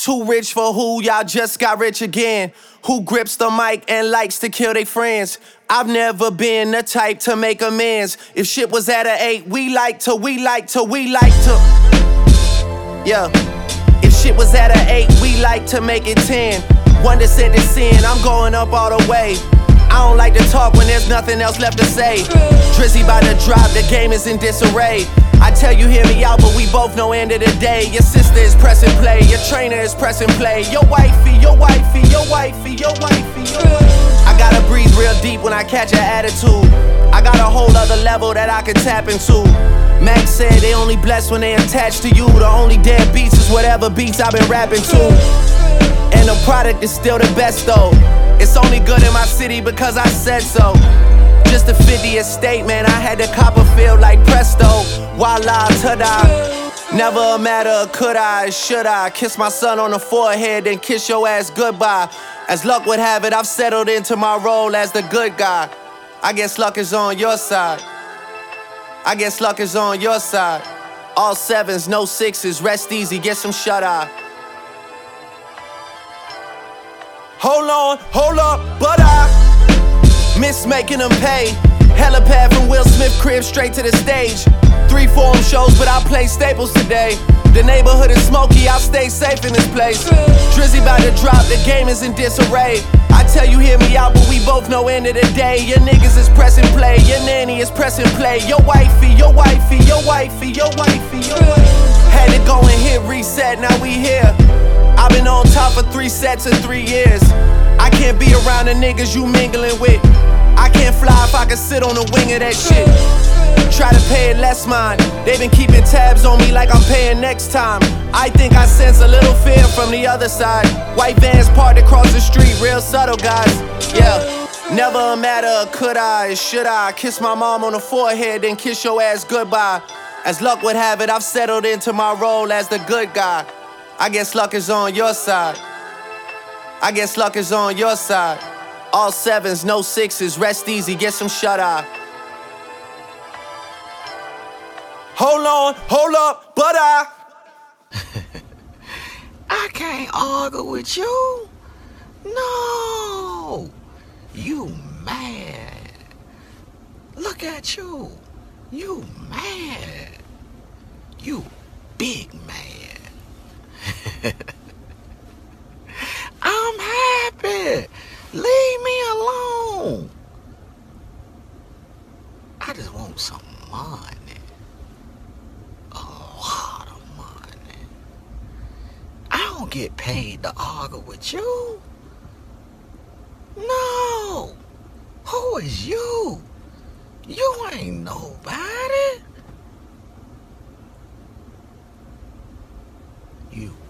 Too rich for who? Y'all just got rich again. Who grips the mic and likes to kill their friends? I've never been the type to make amends. If shit was at an 8, we like to. Yeah. If shit was at an 8, we like to make it 10. One to send it sin, I'm going up all the way. I don't like to talk when there's nothing else left to say. Drizzy by the drop, the game is in disarray. I tell you, hear me out, but we both know end of the day. Your sister is pressing play, your trainer is pressing play. Your wifey. I gotta breathe real deep when I catch an attitude. I got a whole other level that I can tap into. Max said they only blessed when they attached to you. The only dead beats is whatever beats I've been rapping to. And the product is still the best though. It's only good in my city because I said so. Just to fit the estate, man, I had to cop a feel like presto. Voila, ta-da. Never a matter of could I, should I. Kiss my son on the forehead, then kiss your ass goodbye. As luck would have it, I've settled into my role as the good guy. I guess luck is on your side. I guess luck is on your side. All 7s, no 6s, rest easy, get some shut-eye. Hold up, but I miss making them pay. Helipad from Will Smith crib straight to the stage. 3 forum shows, but I play staples today. The neighborhood is smoky, I'll stay safe in this place. Drizzy about to drop, the game is in disarray. I tell you, hear me out, but we both know end of the day. Your niggas is pressing play, your nanny is pressing play. Your wifey. Had to go and hit reset, now we here. I've been on top for 3 sets in 3 years. I can't be around the niggas you mingling with. I can't fly if I can sit on the wing of that shit. Try to pay it less mind. They been keeping tabs on me like I'm paying next time. I think I sense a little fear from the other side. White vans parked across the street, real subtle guys. Yeah, never a matter of could I, should I. Kiss my mom on the forehead, then kiss your ass goodbye. As luck would have it, I've settled into my role as the good guy. I guess luck is on your side. I guess luck is on your side. All 7s, no 6s, rest easy, get some shut-eye. Hold up, but I can't argue with you. No, you mad. Look at you. You mad. You big mad. I'm happy. Leave me alone. I just want some money. A lot of money. I don't get paid to argue with you. No. Who is you? You ain't nobody. You